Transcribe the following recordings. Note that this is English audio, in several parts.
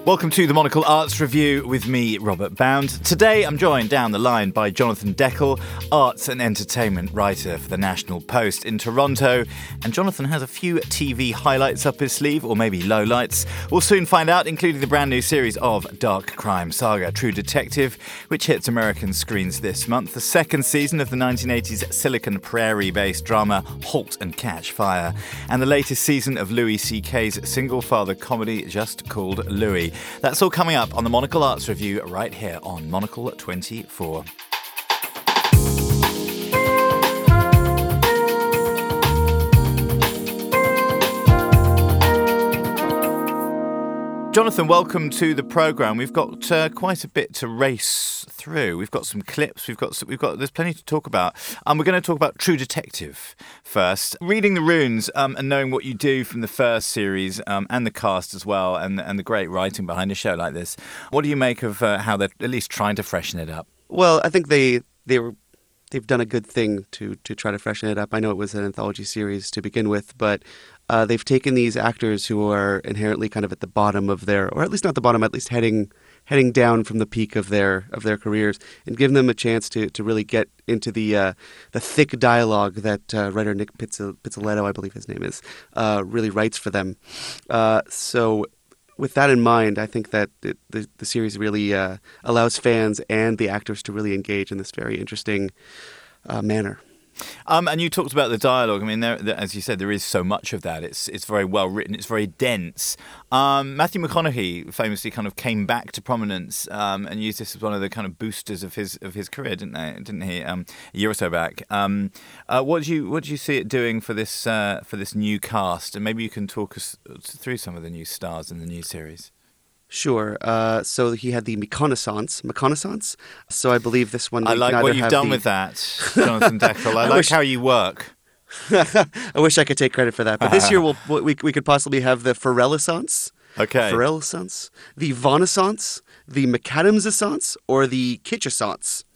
Welcome to the Monocle Arts Review with me, Robert Bound. Today I'm joined down the line by Jonathan Deckel, arts and entertainment writer for the National Post in Toronto. And Jonathan has a few TV highlights up his sleeve, or maybe lowlights. We'll soon find out, including the brand new series of dark crime saga True Detective, which hits American screens this month. The second season of the 1980s Silicon Prairie-based drama Halt and Catch Fire. And the latest season of Louis C.K.'s single-father comedy just called Louis. That's all coming up on the Monocle Arts Review right here on Monocle 24. Jonathan, welcome to the programme. We've got quite a bit to race through. We've got some clips. There's plenty to talk about. We're going to talk about True Detective first. Reading the runes and knowing what you do from the first series and the cast as well, and the great writing behind a show like this. What do you make of how they're at least trying to freshen it up? Well, I think they've done a good thing to try to freshen it up. I know it was an anthology series to begin with, but they've taken these actors who are inherently kind of at the bottom of their, or at least not the bottom, at least heading down from the peak of their careers, and given them a chance to really get into the thick dialogue that writer Nick Pizzolatto, I believe his name is, really writes for them. So with that in mind, I think that the series really allows fans and the actors to really engage in this very interesting manner. And you talked about the dialogue. I mean, as you said, there is so much of that. It's very well written. It's very dense. Matthew McConaughey famously kind of came back to prominence and used this as one of the kind of boosters of his career, didn't he? A year or so back. What do you see it doing for this new cast? And maybe you can talk us through some of the new stars in the new series. Sure. So he had the McConaissance. So I believe this one. I like what you've done with that, Jonathan Deckel. I like how you work. I wish I could take credit for that. But this year we could possibly have the Pharrellissance. Okay. Pharrellissance, the Vaughnaissance, the McAdamsaissance, or the Kitchaissance.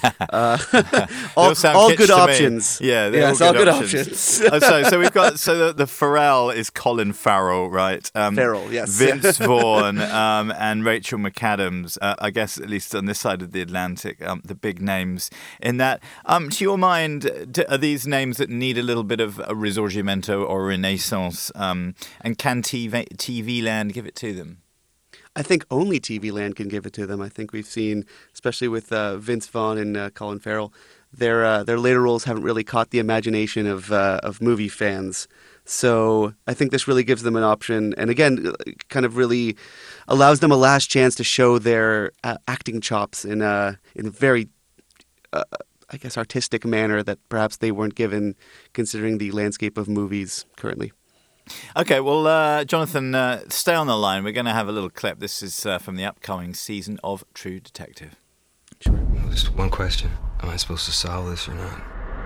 all good options. Yeah, all good options. So we've got the Pharrell is Colin Farrell, right? Farrell, yes. Vince Vaughn and Rachel McAdams. I guess at least on this side of the Atlantic, the big names in that. To your mind, are these names that need a little bit of a risorgimento or renaissance? And can TV Land give it to them? I think only TV Land can give it to them. I think we've seen, especially with Vince Vaughn and Colin Farrell, their later roles haven't really caught the imagination of movie fans. So I think this really gives them an option, and again, kind of really allows them a last chance to show their acting chops in a very, I guess, artistic manner that perhaps they weren't given, considering the landscape of movies currently. Okay, well, Jonathan, stay on the line. We're going to have a little clip. This is from the upcoming season of True Detective. Sure. Just one question. Am I supposed to solve this or not?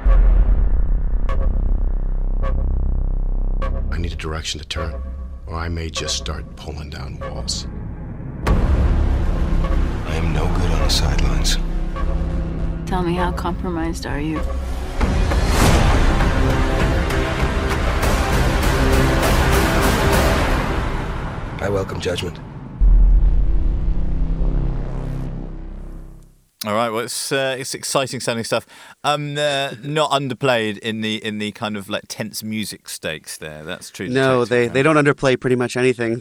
I need a direction to turn, or I may just start pulling down walls. I am no good on the sidelines. Tell me, how compromised are you? I welcome judgment. All right, well, it's exciting sounding stuff. Not underplayed in the kind of like tense music stakes there. That's true. No, they don't underplay pretty much anything.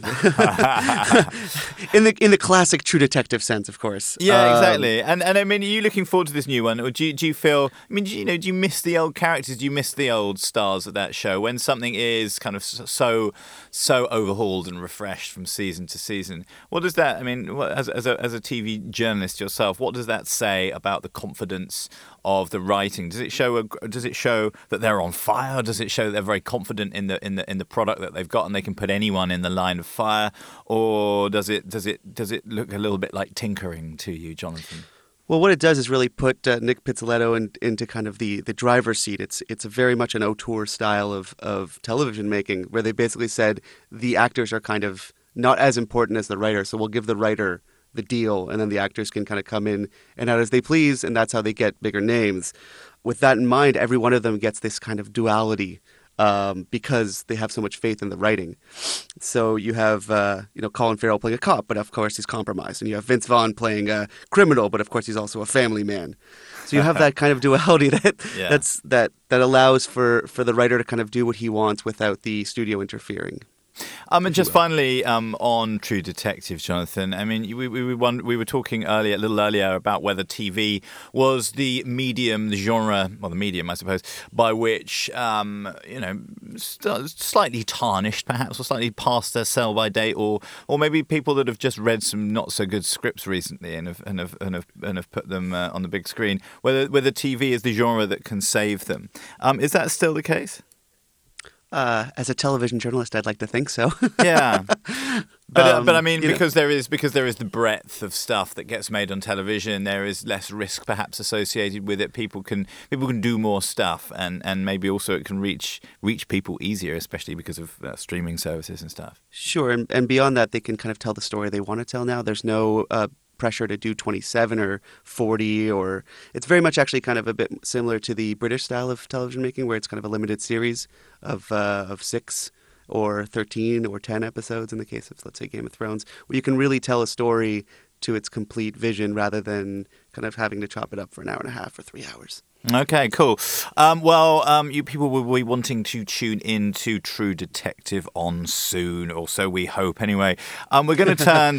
in the classic True Detective sense, of course. Yeah, exactly. And I mean, are you looking forward to this new one, or do you feel? I mean, do you miss the old characters? Do you miss the old stars of that show when something is kind of so overhauled and refreshed from season to season? What does that? I mean, as a TV journalist yourself, what does that say about the confidence of the writing? Does it show that they're on fire? Does it show that they're very confident in the product that they've got and they can put anyone in the line of fire, or does it look a little bit like tinkering to you, Jonathan? Well, what it does is really put Nick Pizzolatto into kind of the driver's seat. It's a very much an auteur style of television making, where they basically said the actors are kind of not as important as the writer, so we'll give the writer the deal, and then the actors can kind of come in and out as they please, and that's how they get bigger names. With that in mind, every one of them gets this kind of duality because they have so much faith in the writing. So you have, Colin Farrell playing a cop, but of course he's compromised. And you have Vince Vaughn playing a criminal, but of course he's also a family man. So you have that kind of duality that allows for the writer to kind of do what he wants without the studio interfering. And just finally, on True Detective, Jonathan, I mean, we were talking a little earlier about whether TV was the medium, the genre, well, the medium, I suppose, by which, slightly tarnished, perhaps, or slightly past their sell-by date, or maybe people that have just read some not so good scripts recently and have put them on the big screen. Whether TV is the genre that can save them, is that still the case? As a television journalist, I'd like to think so. Yeah, but I mean, because there is the breadth of stuff that gets made on television, there is less risk perhaps associated with it. People can do more stuff, and maybe also it can reach people easier, especially because of streaming services and stuff. Sure, and beyond that, they can kind of tell the story they want to tell now. There's no pressure to do 27 or 40, or it's very much actually kind of a bit similar to the British style of television making, where it's kind of a limited series of 6 or 13 or 10 episodes in the case of, let's say, Game of Thrones, where you can really tell a story to its complete vision rather than kind of having to chop it up for an hour and a half or 3 hours. Okay, cool. You people will be wanting to tune in to True Detective on soon, or so we hope. Anyway, we're going to turn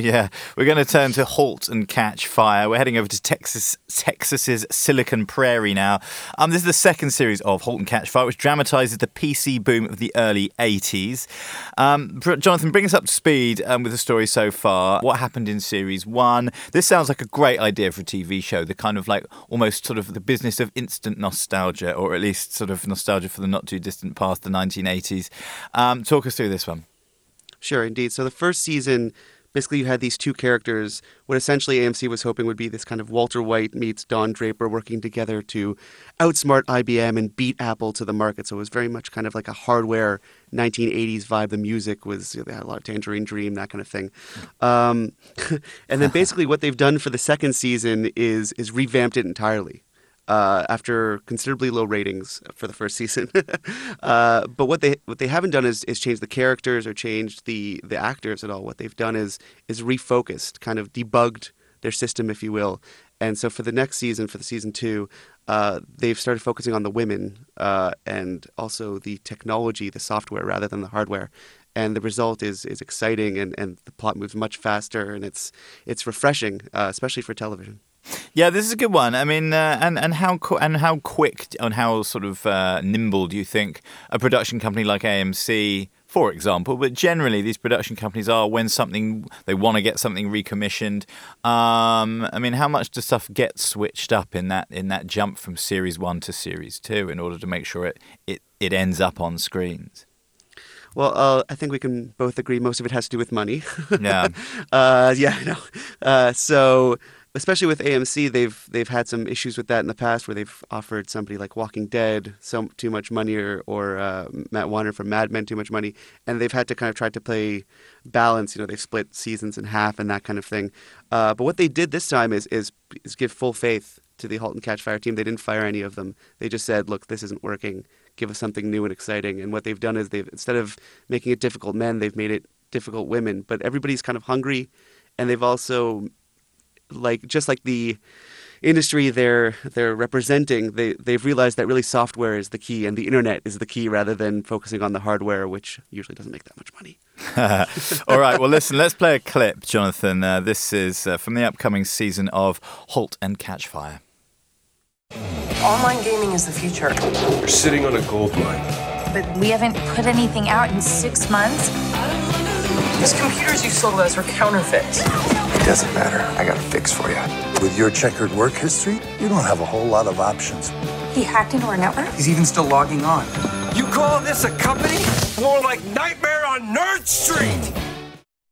to Halt and Catch Fire. We're heading over to Texas's Silicon Prairie now. This is the second series of Halt and Catch Fire, which dramatizes the PC boom of the early 80s. Jonathan, bring us up to speed with the story so far. What happened in series 1? This sounds like a great idea for a TV show. The kind of like almost sort of the business of instant nostalgia, or at least sort of nostalgia for the not too distant past, the 1980s. Talk us through this one. Sure, indeed. So the first season, basically you had these two characters, what essentially AMC was hoping would be this kind of Walter White meets Don Draper working together to outsmart IBM and beat Apple to the market. So it was very much kind of like a hardware 1980s vibe. The music was, they had a lot of Tangerine Dream, that kind of thing. And then basically what they've done for the second season is revamped it entirely. After considerably low ratings for the first season. But what they haven't done is change the characters or changed the actors at all. What they've done is refocused, kind of debugged their system, if you will. And so for the next season, for the season 2, they've started focusing on the women and also the technology, the software, rather than the hardware. And the result is exciting, and the plot moves much faster, and it's refreshing, especially for television. Yeah, this is a good one. I mean, and how quick and how sort of nimble do you think a production company like AMC, for example, but generally these production companies are when they want to get something recommissioned? I mean, how much does stuff get switched up in that jump from series 1 to series 2 in order to make sure it ends up on screens? Well, I think we can both agree most of it has to do with money. Yeah. So especially with AMC, they've had some issues with that in the past, where they've offered somebody like Walking Dead too much money, or Matt Warner from Mad Men too much money, and they've had to kind of try to play balance. They've split seasons in half and that kind of thing. But what they did this time is give full faith to the Halt and Catch Fire team. They didn't fire any of them. They just said, "Look, this isn't working. Give us something new and exciting." And what they've done is instead of making it difficult men, they've made it difficult women. But everybody's kind of hungry, and they've also, just like the industry they're representing, they've realized that really software is the key and the internet is the key, rather than focusing on the hardware, which usually doesn't make that much money. All right, well, listen, let's play a clip, Jonathan. This is from the upcoming season of Halt and Catch Fire. Online gaming is the future. You're sitting on a gold mine. But we haven't put anything out in 6 months. These computers you sold us were counterfeits. It doesn't matter. I got a fix for you. With your checkered work history, you don't have a whole lot of options. He hacked into our network? He's even still logging on. You call this a company? More like Nightmare on Nerd Street!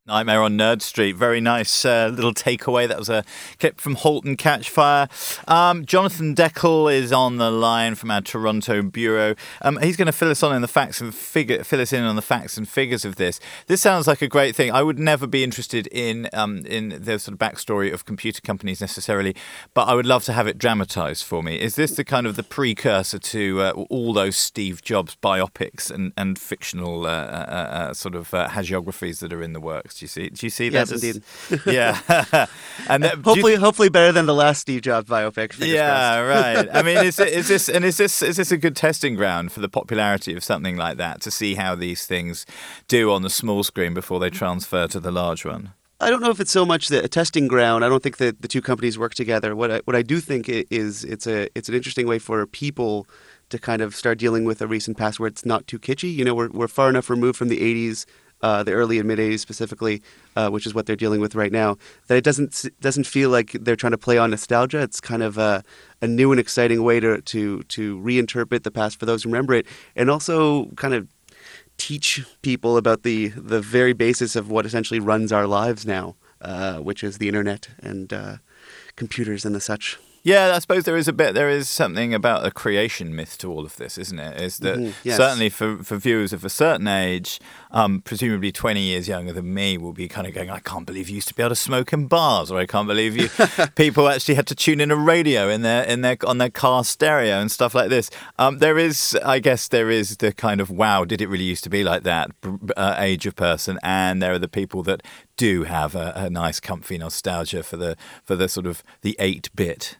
Nightmare on Nerd Street. Very nice little takeaway. That was a clip from Halt and Catch Fire. Jonathan Deckel is on the line from our Toronto bureau. He's going to fill us in on the facts and figures of this. This sounds like a great thing. I would never be interested in the sort of backstory of computer companies necessarily, but I would love to have it dramatized for me. Is this the kind of the precursor to all those Steve Jobs biopics and fictional sort of hagiographies that are in the works? Do you see that? Yes, indeed. Yeah, and hopefully better than the last Steve Jobs biopic. Yeah, right. I mean, is this a good testing ground for the popularity of something like that, to see how these things do on the small screen before they transfer to the large one? I don't know if it's so much a testing ground. I don't think that the two companies work together. What I do think is it's an interesting way for people to kind of start dealing with a recent past where it's not too kitschy. You know, we're far enough removed from the 80s. The early and mid 80s specifically, which is what they're dealing with right now, that it doesn't feel like they're trying to play on nostalgia. It's kind of a new and exciting way to reinterpret the past for those who remember it, and also kind of teach people about the very basis of what essentially runs our lives now, which is the internet and computers and the such. Yeah, I suppose there is something about a creation myth to all of this, isn't it? Is that yes. Certainly for viewers of a certain age, presumably 20 years younger than me, will be kind of going, I can't believe you used to be able to smoke in bars, or I can't believe people actually had to tune in a radio on their car stereo and stuff like this. There is the kind of, wow, did it really used to be like that age of person, and there are the people that do have a nice comfy nostalgia for the sort of the 8-bit.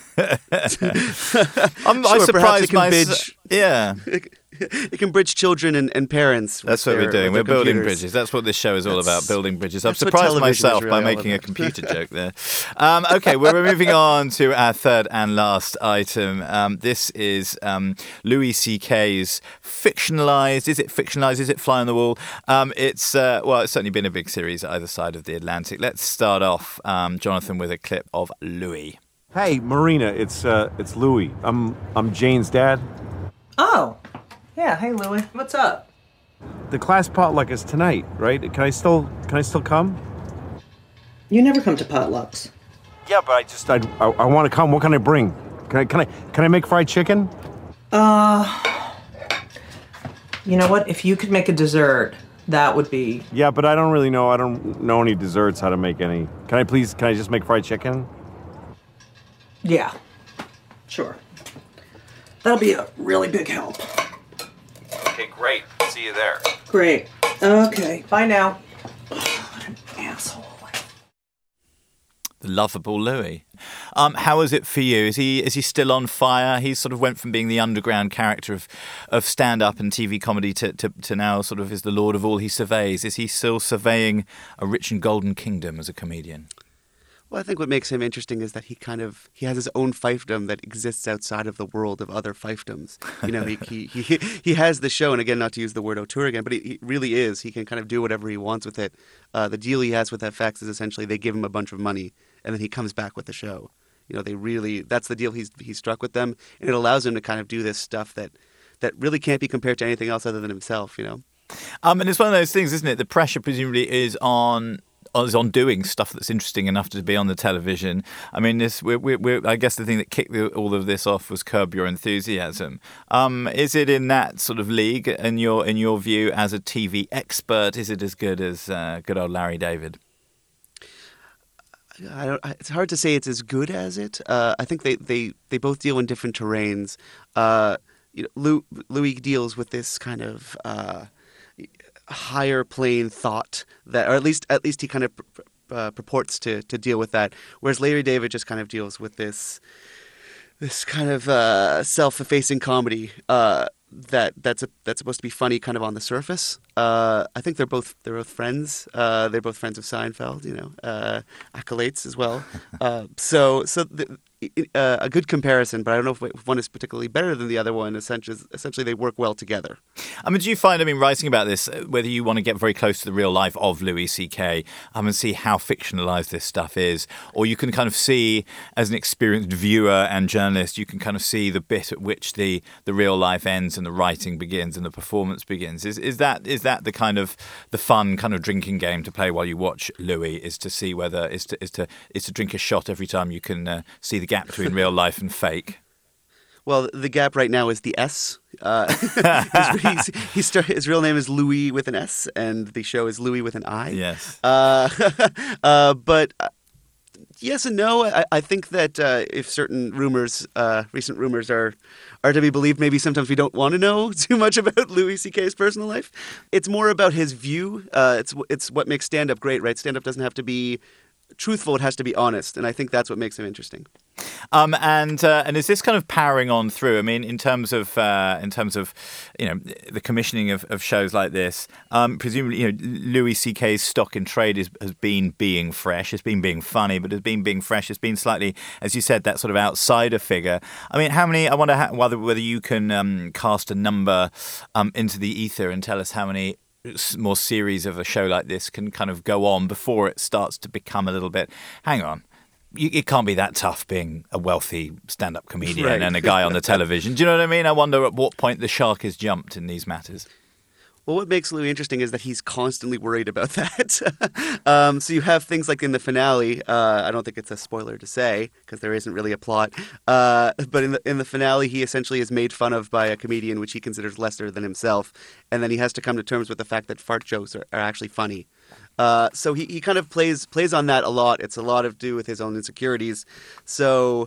I'm surprised yeah. It can bridge children and parents. That's what we're doing. We're building bridges. That's what this show is all about, building bridges. I've surprised myself by making a computer joke there. Okay, we're moving on to our third and last item. This is Louis C.K.'s fictionalized. Is it fictionalized? Is it fly on the wall? It's certainly been a big series either side of the Atlantic. Let's start off, Jonathan, with a clip of Louis. Hey, Marina, it's Louis. I'm Jane's dad. Oh, yeah. Hey, Louie. What's up? The class potluck is tonight, right? Can I still come? You never come to potlucks. Yeah, but I want to come. What can I bring? Can I make fried chicken? You know what? If you could make a dessert, that would be... Yeah, but I don't really know. I don't know any desserts, how to make any. Can I just make fried chicken? Yeah, sure. That'll be a really big help. Okay, great. See you there. Great. Okay, bye now. What an asshole. The lovable Louis. How is it for you? Is he still on fire? He sort of went from being the underground character of stand-up and TV comedy to now sort of is the lord of all he surveys. Is he still surveying a rich and golden kingdom as a comedian? Well, I think what makes him interesting is that he has his own fiefdom that exists outside of the world of other fiefdoms. You know, he has the show, and again, not to use the word auteur again, but he really is. He can kind of do whatever he wants with it. The deal he has with FX is essentially they give him a bunch of money, and then he comes back with the show. You know, that's the deal he's struck with them, and it allows him to kind of do this stuff that really can't be compared to anything else other than himself. You know, and it's one of those things, isn't it? The pressure presumably is on doing stuff that's interesting enough to be on the television. I mean, I guess the thing that kicked all of this off was Curb Your Enthusiasm. Is it in that sort of league, in your view, as a TV expert? Is it as good as good old Larry David? It's hard to say it's as good as it. I think they both deal in different terrains. Louis deals with this kind of higher plane thought that, or at least he kind of purports to deal with that, whereas Larry David just kind of deals with this kind of self-effacing comedy that's supposed to be funny kind of on the surface. I think they're both friends. They're both friends of Seinfeld, you know, acolytes as well. a good comparison, but I don't know if one is particularly better than the other one. Essentially, they work well together. I mean, do you find, writing about this, whether you want to get very close to the real life of Louis C.K. And see how fictionalized this stuff is, or you can kind of see, as an experienced viewer and journalist, you can kind of see the bit at which the real life ends and the writing begins and the performance begins. Is that the kind of the fun kind of drinking game to play while you watch Louis? Is to see whether is to drink a shot every time you can see the gap between real life and fake? Well, the gap right now is the S. His real name is Louis with an S, and the show is Louis with an I. Yes. But yes and no. I think that if certain rumors, recent rumors are to be believed, maybe sometimes we don't want to know too much about Louis C.K.'s personal life. It's more about his view. It's what makes stand-up great, right? Stand-up doesn't have to be truthful, it has to be honest, and I think that's what makes him interesting. And is this kind of powering on through? I mean, in terms of the commissioning of shows like this, presumably Louis C.K.'s stock in trade has been being fresh. It's been being funny, but it's been being fresh. It's been slightly, as you said, that sort of outsider figure. I mean, how many? I wonder whether you can cast a number into the ether and tell us how many more series of a show like this can kind of go on before it starts to become a little bit, hang on, it can't be that tough being a wealthy stand-up comedian right. and a guy on the television. Do you know what I mean? I wonder at what point the shark has jumped in these matters. Well, what makes Louis interesting is that he's constantly worried about that. So you have things like in the finale. I don't think it's a spoiler to say because there isn't really a plot. But in the finale, he essentially is made fun of by a comedian which he considers lesser than himself, and then he has to come to terms with the fact that fart jokes are actually funny. So he kind of plays on that a lot. It's a lot to do with his own insecurities. So.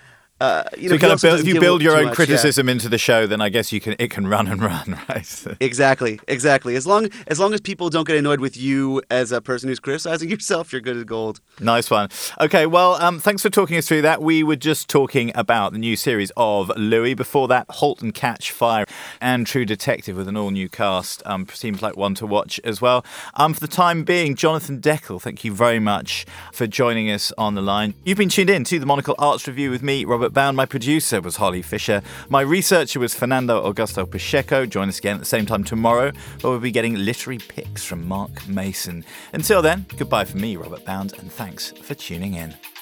If you build your own criticism into the show, then I guess it can run and run, right? Exactly. As long as people don't get annoyed with you as a person who's criticizing yourself, you're good as gold. Nice one. Okay, well, thanks for talking us through that. We were just talking about the new series of Louis. Before that, Halt and Catch Fire and True Detective with an all-new cast. Seems like one to watch as well. For the time being, Jonathan Deckel, thank you very much for joining us on the line. You've been tuned in to the Monocle Arts Review with me, Robert Bound. My producer was Holly Fisher. My researcher was Fernando Augusto Pacheco. Join us again at the same time tomorrow, where we'll be getting literary picks from Mark Mason. Until then, goodbye from me, Robert Bound, and thanks for tuning in.